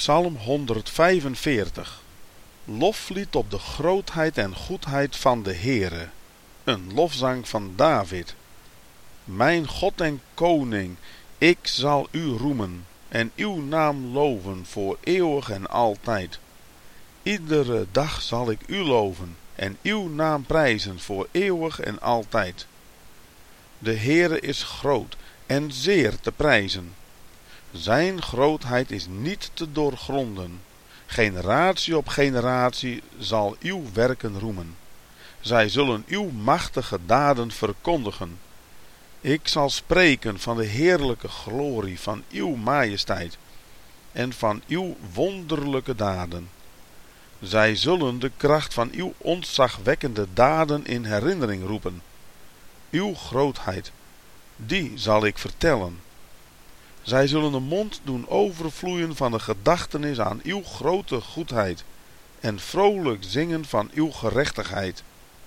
Psalm 145. Loflied op de grootheid en goedheid van de Heere. Een lofzang van David. Mijn God en Koning, ik zal u roemen en uw naam loven voor eeuwig en altijd. Iedere dag zal ik u loven en uw naam prijzen voor eeuwig en altijd. De Heere is groot en zeer te prijzen. Zijn grootheid is niet te doorgronden. Generatie op generatie zal uw werken roemen. Zij zullen uw machtige daden verkondigen. Ik zal spreken van de heerlijke glorie van uw majesteit en van uw wonderlijke daden. Zij zullen de kracht van uw ontzagwekkende daden in herinnering roepen. Uw grootheid, die zal ik vertellen. Zij zullen de mond doen overvloeien van de gedachtenis aan uw grote goedheid en vrolijk zingen van uw gerechtigheid.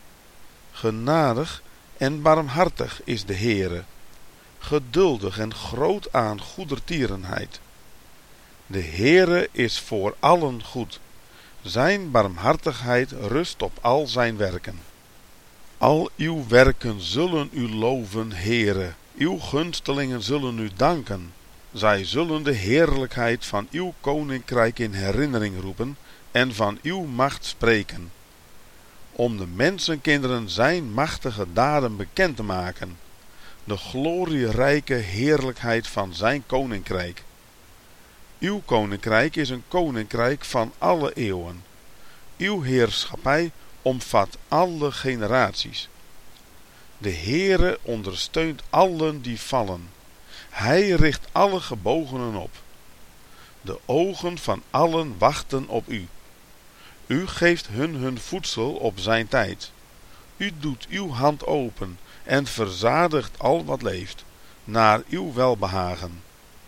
Genadig en barmhartig is de Heere, geduldig en groot aan goedertierenheid. De Heere is voor allen goed, zijn barmhartigheid rust op al zijn werken. Al uw werken zullen u loven, Heere, uw gunstelingen zullen u danken. Zij zullen de heerlijkheid van uw koninkrijk in herinnering roepen en van uw macht spreken. Om de mensenkinderen zijn machtige daden bekend te maken. De glorierijke heerlijkheid van zijn koninkrijk. Uw koninkrijk is een koninkrijk van alle eeuwen. Uw heerschappij omvat alle generaties. De Heere ondersteunt allen die vallen. Hij richt alle gebogenen op. De ogen van allen wachten op u. U geeft hun voedsel op zijn tijd. U doet uw hand open en verzadigt al wat leeft, naar uw welbehagen.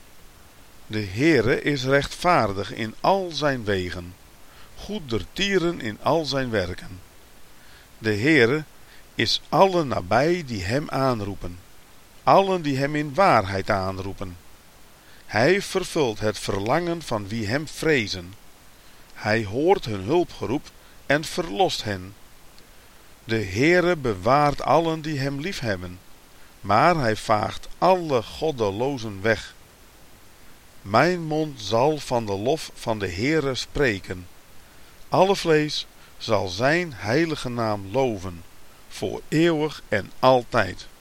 De Heere is rechtvaardig in al zijn wegen, goedertieren in al zijn werken. De Heere is allen nabij die hem aanroepen, allen die hem in waarheid aanroepen. Hij vervult het verlangen van wie hem vrezen. Hij hoort hun hulpgeroep en verlost hen. De Heere bewaart allen die hem liefhebben, maar hij vaagt alle goddelozen weg. Mijn mond zal van de lof van de Heere spreken. Alle vlees zal zijn heilige naam loven, voor eeuwig en altijd.